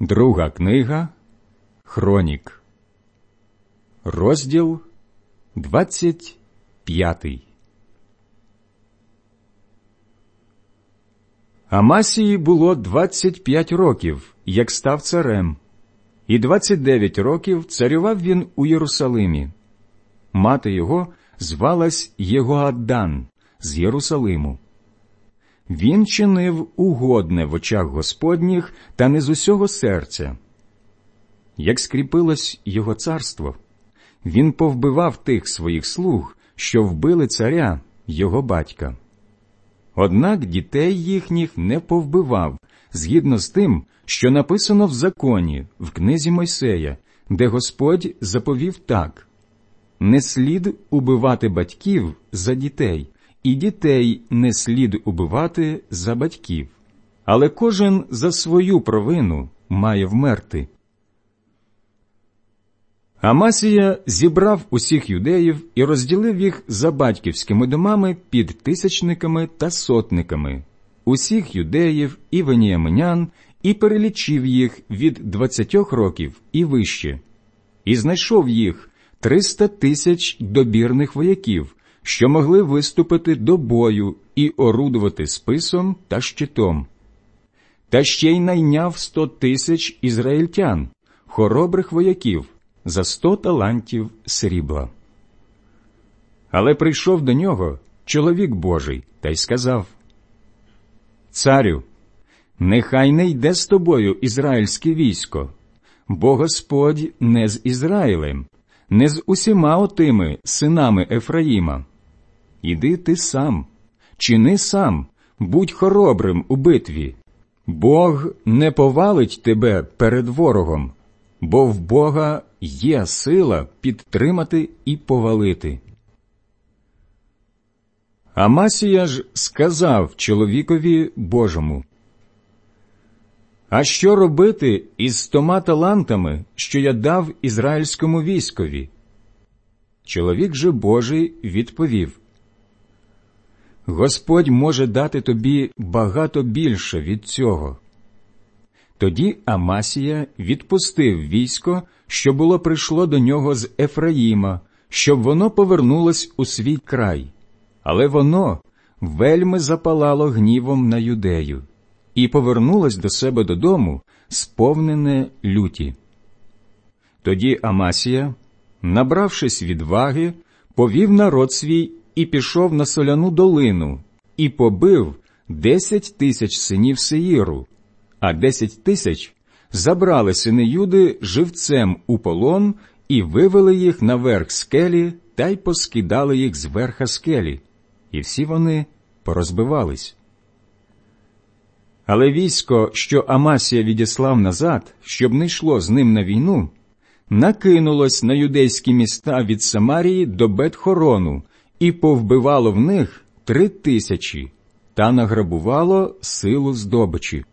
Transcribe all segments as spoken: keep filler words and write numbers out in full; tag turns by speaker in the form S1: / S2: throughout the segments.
S1: Друга книга Хронік, розділ двадцять п'ятий. Амасії було двадцять п'ять років, як став царем, і двадцять дев'ять років царював він у Єрусалимі. Мати його звалась Єгоаддан з Єрусалиму. Він чинив угодне в очах Господніх та не з усього серця. Як скріпилось його царство, він повбивав тих своїх слуг, що вбили царя, його батька. Однак дітей їхніх не повбивав, згідно з тим, що написано в законі, в книзі Мойсея, де Господь заповів так: «Не слід убивати батьків за дітей, і дітей не слід убивати за батьків, але кожен за свою провину має вмерти». Амасія зібрав усіх юдеїв і розділив їх за батьківськими домами під тисячниками та сотниками, усіх юдеїв і веніаминян, і перелічив їх від двадцятьох років і вище. І знайшов їх триста тисяч добірних вояків, що могли виступити до бою і орудувати списом та щитом. Та ще й найняв сто тисяч ізраїльтян, хоробрих вояків, за сто талантів срібла. Але прийшов до нього чоловік Божий та й сказав: «Царю, нехай не йде з тобою ізраїльське військо, бо Господь не з Ізраїлем, не з усіма отими синами Ефраїма. Іди ти сам, чини сам, будь хоробрим у битві. Бог не повалить тебе перед ворогом, бо в Бога є сила підтримати і повалити». Амасія ж сказав чоловікові Божому: «А що робити із стома талантами, що я дав ізраїльському військові?» Чоловік же Божий відповів: «Господь може дати тобі багато більше від цього». Тоді Амасія відпустив військо, що було прийшло до нього з Ефраїма, щоб воно повернулось у свій край. Але воно вельми запалало гнівом на юдею і повернулось до себе додому, сповнене люті. Тоді Амасія, набравшись відваги, повів народ свій і пішов на соляну долину, і побив десять тисяч синів Сеїру, а десять тисяч забрали сини Юди живцем у полон і вивели їх на верх скелі та й поскидали їх з верха скелі, і всі вони порозбивались. Але військо, що Амасія відіслав назад, щоб не йшло з ним на війну, накинулось на юдейські міста від Самарії до Бет-Хорону і повбивало в них три тисячі та награбувало силу здобичі.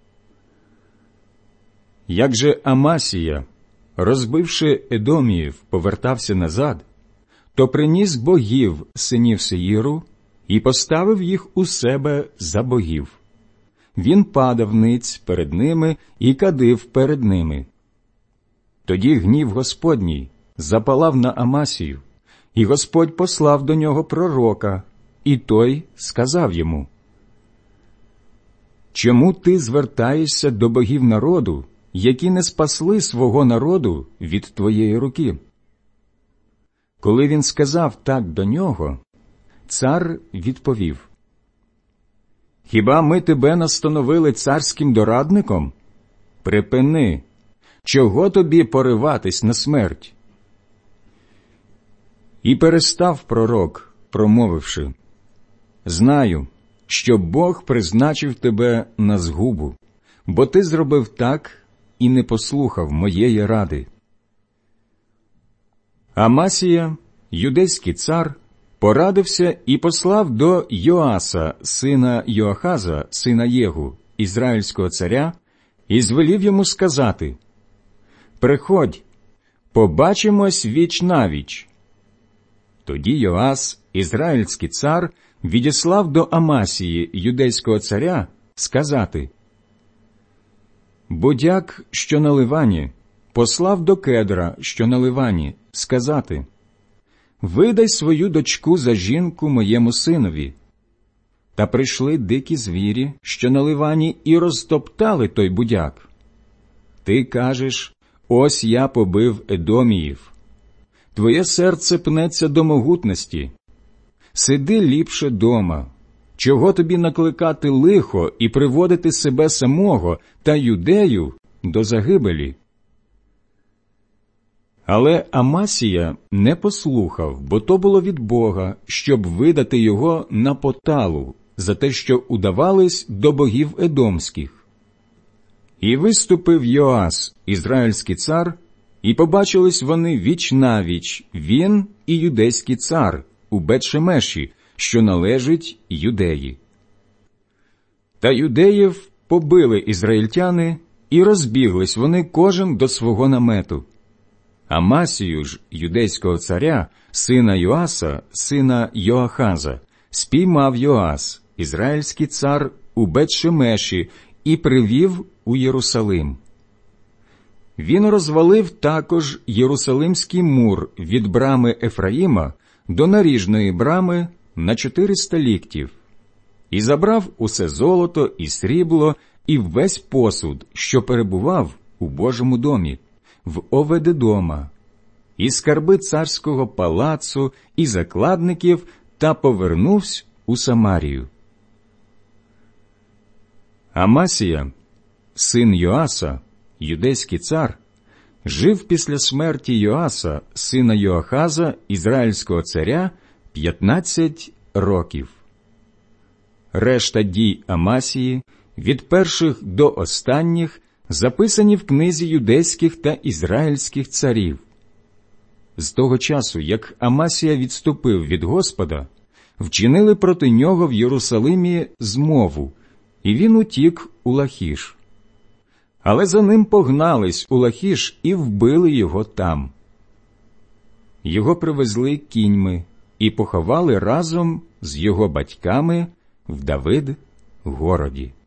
S1: Як же Амасія, розбивши Едоміїв, повертався назад, то приніс богів синів Сеїру і поставив їх у себе за богів. Він падав ниць перед ними і кадив перед ними. Тоді гнів Господній запалав на Амасію, і Господь послав до нього пророка, і той сказав йому: «Чому ти звертаєшся до богів народу, які не спасли свого народу від твоєї руки?» Коли він сказав так до нього, цар відповів: «Хіба ми тебе настановили царським дорадником? Припини, чого тобі пориватись на смерть?» І перестав пророк, промовивши: «Знаю, що Бог призначив тебе на згубу, бо ти зробив так і не послухав моєї ради». Амасія, юдейський цар, порадився і послав до Йоаса, сина Йоахаза, сина Єгу, ізраїльського царя, і звелів йому сказати: «Приходь, побачимось віч навіч». Тоді Йоас, ізраїльський цар, відіслав до Амасії, юдейського царя, сказати: будяк, що на Ливані, послав до Кедра, що на Ливані, сказати: «Видай свою дочку за жінку моєму синові». Та прийшли дикі звірі, що на Ливані, і розтоптали той будяк. Ти кажеш: «Ось я побив Едоміїв». Твоє серце пнеться до могутності. Сиди ліпше дома. Чого тобі накликати лихо і приводити себе самого та Юдею до загибелі? Але Амасія не послухав, бо то було від Бога, щоб видати його на поталу за те, що удавались до богів едомських. І виступив Йоас, ізраїльський цар, і побачились вони віч-навіч, він і юдейський цар, у Бет-Шемеші, що належить Юдеї. Та юдеїв побили ізраїльтяни, і розбіглись вони кожен до свого намету. Амасію ж, юдейського царя, сина Йоаса, сина Йоахаза, спіймав Йоас, ізраїльський цар, у Бет-Шемеші, і привів у Єрусалим. Він розвалив також Єрусалимський мур від брами Ефраїма до наріжної брами на чотириста ліктів, і забрав усе золото і срібло і весь посуд, що перебував у Божому домі, в Оведедома, і скарби царського палацу, і закладників, та повернувся у Самарію. Амасія, син Йоаса, юдейський цар, жив після смерті Йоаса, сина Йоахаза, ізраїльського царя, п'ятнадцять років. Решта дій Амасії, від перших до останніх, записані в книзі юдейських та ізраїльських царів. З того часу, як Амасія відступив від Господа, вчинили проти нього в Єрусалимі змову, і він утік у Лахіш. Але за ним погнались у Лахіш і вбили його там. Його привезли кіньми і поховали разом з його батьками в Давид-городі.